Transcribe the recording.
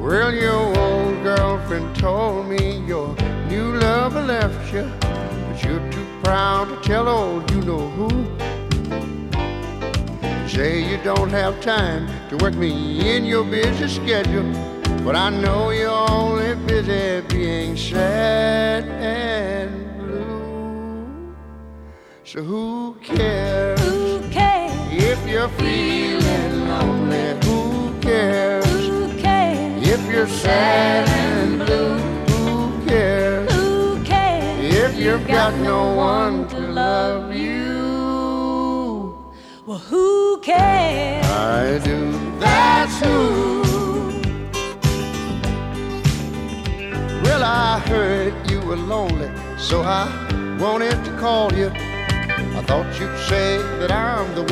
Well, your old girlfriend told me your new lover left you, but you're too proud to tell old you-know-who. Say you don't have time to work me in your busy schedule, but I know you're only busy being sad and blue. So who cares? Who cares? If you're feeling lonely, who cares? Who cares? If you're sad and blue, who cares? Who cares? If you've got no one to love you, well, who cares? I do. That's who. Well, I heard you were lonely, so I wanted to call you. I thought you'd say that I'm the one